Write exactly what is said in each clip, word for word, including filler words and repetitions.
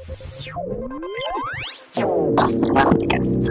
Astronauticast.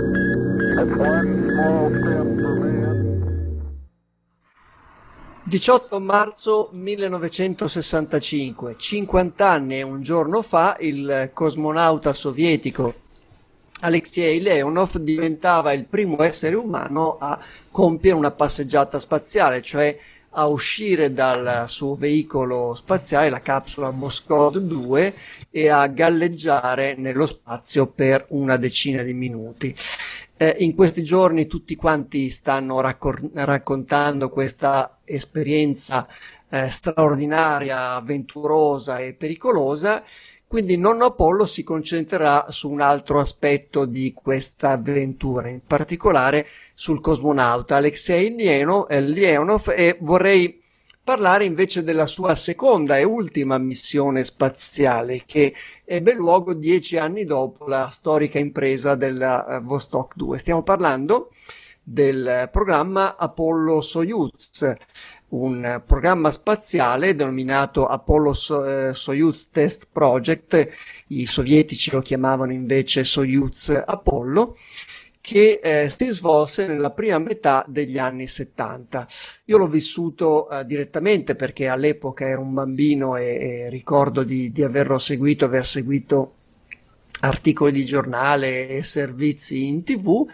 diciotto marzo millenovecentosessantacinque, cinquanta anni e un giorno fa, il cosmonauta sovietico Alexei Leonov diventava il primo essere umano a compiere una passeggiata spaziale, cioè a uscire dal suo veicolo spaziale, la capsula Voskhod due, e a galleggiare nello spazio per una decina di minuti. Eh, in questi giorni tutti quanti stanno raccor- raccontando questa esperienza eh, straordinaria, avventurosa e pericolosa. Quindi Nonno Apollo si concentrerà su un altro aspetto di questa avventura, in particolare sul cosmonauta Alexei Leonov, e vorrei parlare invece della sua seconda e ultima missione spaziale, che ebbe luogo dieci anni dopo la storica impresa della Vostok due. Stiamo parlando del programma Apollo-Soyuz, un programma spaziale denominato Apollo-Soyuz Test Project, i sovietici lo chiamavano invece Soyuz Apollo, che eh, si svolse nella prima metà degli anni settanta. Io l'ho vissuto eh, direttamente perché all'epoca ero un bambino e, e ricordo di, di averlo seguito, aver seguito articoli di giornale e servizi in tivù,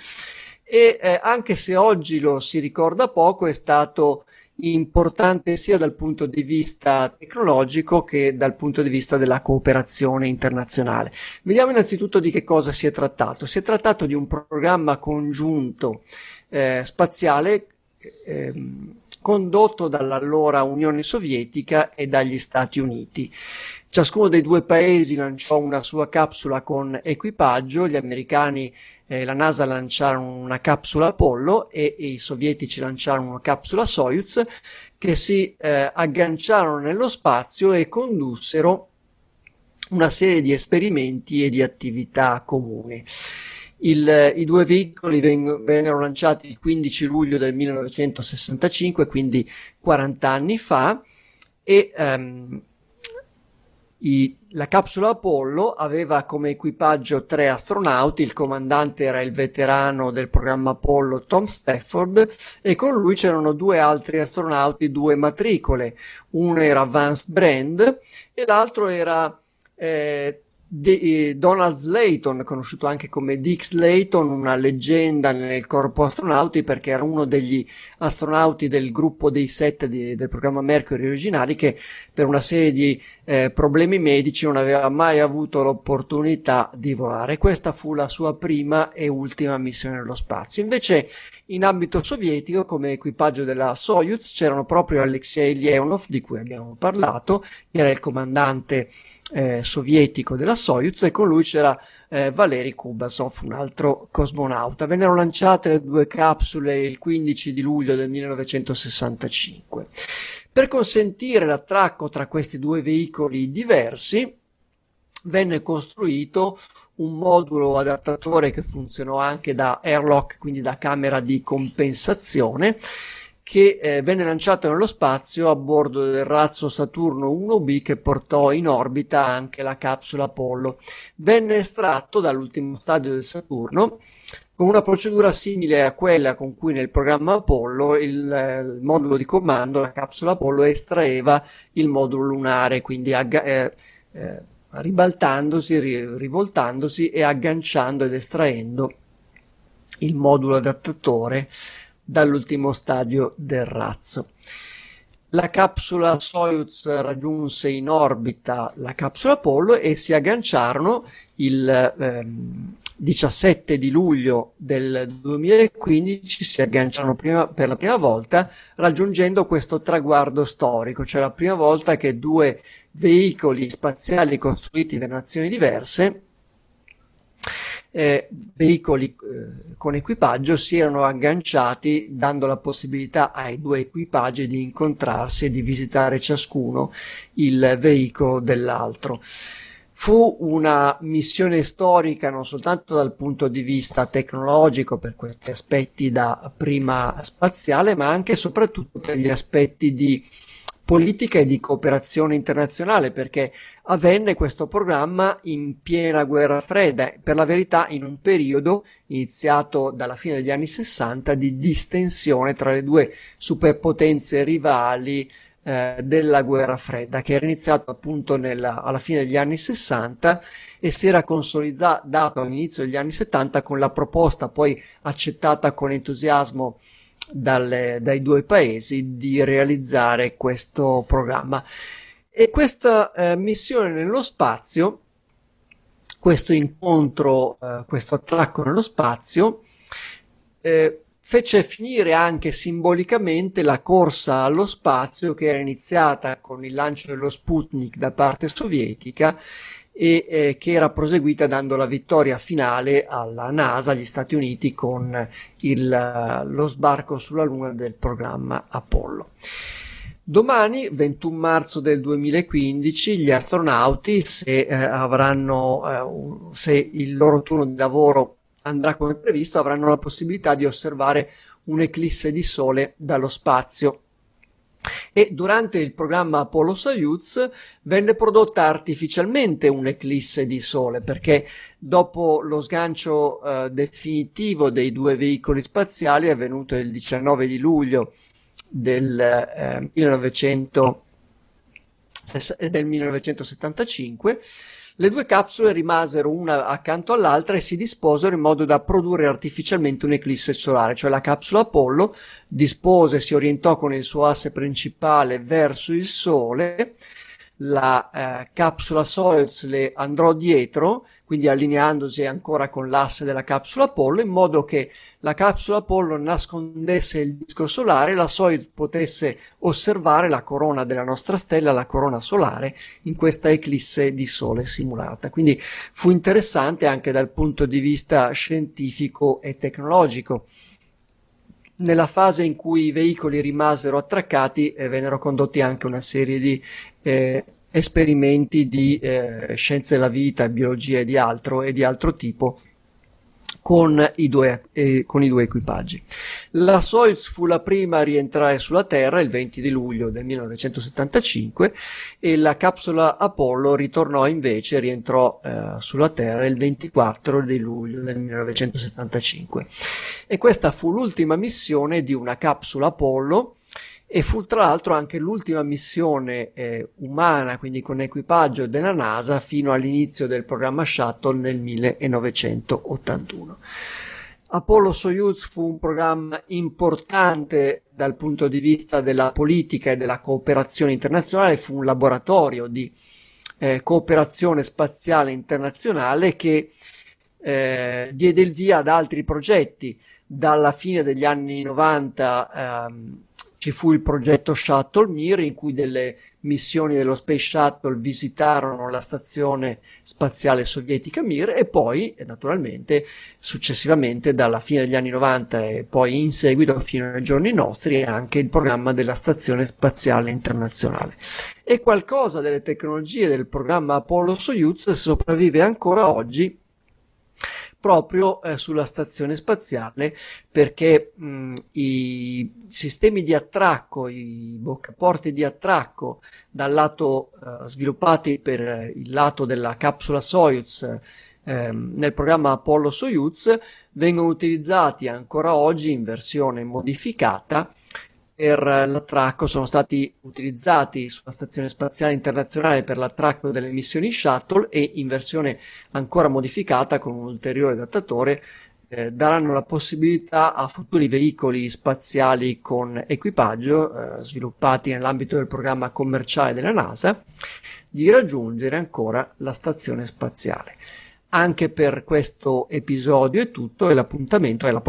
e eh, anche se oggi lo si ricorda poco, è stato importante sia dal punto di vista tecnologico che dal punto di vista della cooperazione internazionale. Vediamo innanzitutto di che cosa si è trattato. Si è trattato di un programma congiunto eh, spaziale eh, condotto dall'allora Unione Sovietica e dagli Stati Uniti. Ciascuno dei due paesi lanciò una sua capsula con equipaggio. Gli americani Eh, la NASA lanciarono una capsula Apollo e, e i sovietici lanciarono una capsula Soyuz, che si eh, agganciarono nello spazio e condussero una serie di esperimenti e di attività comuni. Il, I due veicoli veng- vennero lanciati il quindici luglio del millenovecentosessantacinque, quindi quaranta anni fa, e ehm, I, la capsula Apollo aveva come equipaggio tre astronauti. Il comandante era il veterano del programma Apollo Tom Stafford, e con lui c'erano due altri astronauti, due matricole. Uno era Vance Brand e l'altro era eh, De, eh, Donald Slayton, conosciuto anche come Dick Slayton, una leggenda nel corpo astronauti perché era uno degli astronauti del gruppo dei sette di, del programma Mercury originali, che per una serie di eh, problemi medici non aveva mai avuto l'opportunità di volare. Questa fu la sua prima e ultima missione nello spazio. Invece in ambito sovietico, come equipaggio della Soyuz, c'erano proprio Alexei Leonov, di cui abbiamo parlato, che era il comandante Eh, sovietico della Soyuz, e con lui c'era eh, Valery Kubasov, un altro cosmonauta. Vennero lanciate le due capsule il quindici di luglio del millenovecentosessantacinque. Per consentire l'attracco tra questi due veicoli diversi venne costruito un modulo adattatore che funzionò anche da airlock, quindi da camera di compensazione, che eh, venne lanciato nello spazio a bordo del razzo Saturno uno B, che portò in orbita anche la capsula Apollo. Venne estratto dall'ultimo stadio del Saturno con una procedura simile a quella con cui nel programma Apollo il, il modulo di comando, la capsula Apollo, estraeva il modulo lunare, quindi agga- eh, eh, ribaltandosi, ri- rivoltandosi e agganciando ed estraendo il modulo adattatore dall'ultimo stadio del razzo. La capsula Soyuz raggiunse in orbita la capsula Apollo e si agganciarono il ehm, diciassette di luglio del duemilaquindici, si agganciarono prima, per la prima volta, raggiungendo questo traguardo storico, cioè la prima volta che due veicoli spaziali costruiti da nazioni diverse, Eh, veicoli eh, con equipaggio, si erano agganciati, dando la possibilità ai due equipaggi di incontrarsi e di visitare ciascuno il veicolo dell'altro. Fu una missione storica non soltanto dal punto di vista tecnologico, per questi aspetti da prima spaziale, ma anche e soprattutto per gli aspetti di politica e di cooperazione internazionale, perché avvenne questo programma in piena guerra fredda, per la verità in un periodo iniziato dalla fine degli anni sessanta di distensione tra le due superpotenze rivali eh, della guerra fredda, che era iniziato appunto nella, alla fine degli anni sessanta e si era consolidato all'inizio degli anni settanta con la proposta poi accettata con entusiasmo dalle, dai due paesi di realizzare questo programma. E questa eh, missione nello spazio, questo incontro, eh, questo attracco nello spazio, eh, fece finire anche simbolicamente la corsa allo spazio che era iniziata con il lancio dello Sputnik da parte sovietica e eh, che era proseguita dando la vittoria finale alla NASA, agli Stati Uniti, con il, lo sbarco sulla Luna del programma Apollo. Domani, ventuno marzo del duemilaquindici, gli astronauti, se eh, avranno, eh, un, se il loro turno di lavoro andrà come previsto, avranno la possibilità di osservare un'eclisse di sole dallo spazio. E durante il programma Apollo-Soyuz venne prodotta artificialmente un'eclisse di sole, perché dopo lo sgancio eh, definitivo dei due veicoli spaziali, avvenuto il diciannove di luglio del, eh, millenovecento, del millenovecentosettantacinque, le due capsule rimasero una accanto all'altra e si disposero in modo da produrre artificialmente un'eclisse solare, cioè la capsula Apollo dispose, si orientò con il suo asse principale verso il Sole, la eh, capsula Soyuz le andrò dietro, quindi allineandosi ancora con l'asse della capsula Apollo, in modo che la capsula Apollo nascondesse il disco solare e la Soyuz potesse osservare la corona della nostra stella, la corona solare, in questa eclisse di sole simulata. Quindi fu interessante anche dal punto di vista scientifico e tecnologico. Nella fase in cui i veicoli rimasero attraccati eh, vennero condotti anche una serie di eh, esperimenti di eh, scienze della vita, biologia e di altro e di altro tipo con i due, eh, con i due equipaggi. La Soyuz fu la prima a rientrare sulla Terra il venti di luglio del millenovecentosettantacinque e la capsula Apollo ritornò invece, rientrò eh, sulla Terra il ventiquattro di luglio del millenovecentosettantacinque. E questa fu l'ultima missione di una capsula Apollo e fu tra l'altro anche l'ultima missione eh, umana, quindi con equipaggio della NASA, fino all'inizio del programma Shuttle nel millenovecentottantuno. Apollo-Soyuz fu un programma importante dal punto di vista della politica e della cooperazione internazionale, fu un laboratorio di eh, cooperazione spaziale internazionale che eh, diede il via ad altri progetti. Dalla fine degli anni novanta ehm, ci fu il progetto Shuttle Mir, in cui delle missioni dello Space Shuttle visitarono la stazione spaziale sovietica Mir, e poi naturalmente successivamente dalla fine degli anni novanta e poi in seguito fino ai giorni nostri anche il programma della Stazione Spaziale Internazionale. E qualcosa delle tecnologie del programma Apollo-Soyuz sopravvive ancora oggi proprio eh, sulla stazione spaziale, perché mh, i sistemi di attracco, i boccaporti di attracco dal lato eh, sviluppati per il lato della capsula Soyuz eh, nel programma Apollo-Soyuz vengono utilizzati ancora oggi in versione modificata per l'attracco, sono stati utilizzati sulla Stazione Spaziale Internazionale per l'attracco delle missioni Shuttle e in versione ancora modificata con un ulteriore adattatore eh, daranno la possibilità a futuri veicoli spaziali con equipaggio eh, sviluppati nell'ambito del programma commerciale della NASA di raggiungere ancora la stazione spaziale. Anche per questo episodio è tutto e l'appuntamento è la prossima